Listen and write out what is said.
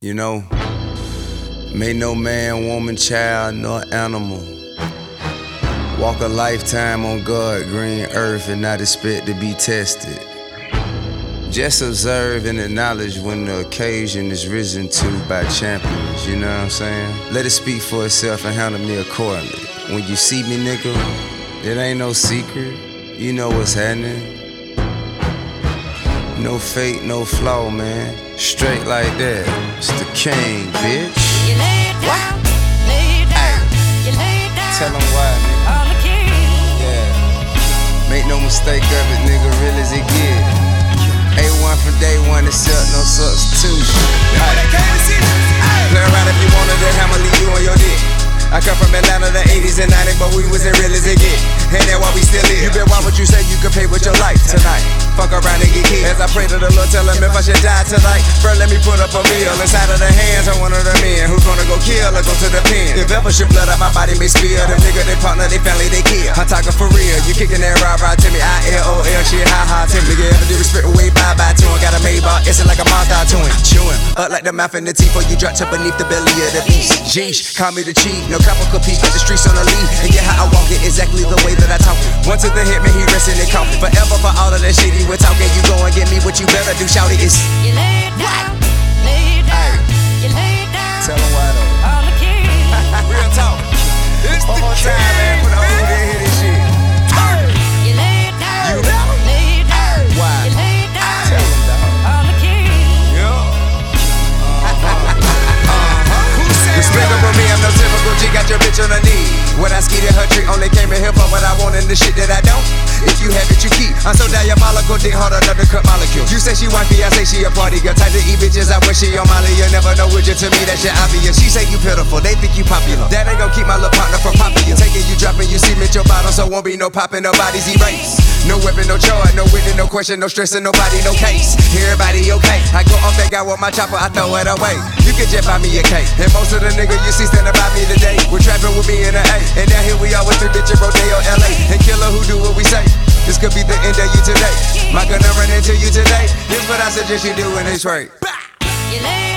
You know, may no man, woman, child, nor animal walk a lifetime on God's green earth and not expect to be tested. Just observe and acknowledge when the occasion is risen to by champions, you know what I'm saying? Let it speak for itself and handle me accordingly. When you see me, nigga, it ain't no secret. You know what's happening. No fake, no flaw, man. Straight like that. It's the king, bitch. You lay it down, lay it down, you lay it down. Tell them why, nigga. I'm the king. Yeah. Make no mistake of it, nigga, real as it get. A1 from day one, except no substitution. Play around if you wanted to hammer, leave you on your dick. I come from Atlanta, the 80s and 90s, but we was as real as it get. And that's why we still live. You bet why would you say you could pay with your life tonight? Fuck around and get killed. As I pray to the Lord, tell him if I should die tonight. Bro, let me put up a meal inside of the hands of one of the men who's gonna go kill or go to the pen. If ever should blood out my body may spill. Them nigga, they partner, they family, they kill. I'm talking for real. You kicking that rah-rah to me, I-L-O-L shit, ha-ha to me. Nigga, ever did respect away, bye-bye to him. Got a Maybach, it's like a monster to him. Chewing up like the mouth and the teeth before you drop to beneath the belly of the beast. Jeesh, call me the chief. No copper could peep at the streets on the lead. And yeah, how I walk it, exactly the way that I talk it. One to the hit, man, he resting and coffin. Forever for all of that shit he was talking. You go and get me what you better do, shout it. It's You lay it down, lay it down, you lay it down. tell him why though. I'm the king. Real talk. One more time, man. Put on who didn't hear this shit. You lay it down, You know? lay it down, Why? you lay it down. Tell him, dog. I'm the king. Respect up on me, I'm no typical G, got your bitch on her knee. When I skied her trick, only came in here for what I want and the shit that I don't. If you have it, you keep. I'm so diabolical, dick hard enough to cut molecules. You say she wifey, I say she a party girl. Type to eat bitches, I wish she on Molly. You never know which to me, that shit obvious. She say you pitiful, they think you popular. That ain't gon' keep my little partner from popping you. Taking you dropping, you cement your bottom, so won't be no popping, nobody's erased. No weapon, no charge, no witness, no question, no stressing, nobody, no case. Everybody okay. I go off that guy with my chopper, I throw it away. You can just buy me a cake. And most of the niggas you see standing by me today, we're trapping with me in the A. And now here we are with 3 bitches, Rodeo, LA. And killer who do what we say. This could be the end of you today. My gonna run into you today. Here's what I suggest you do and it's right. You lay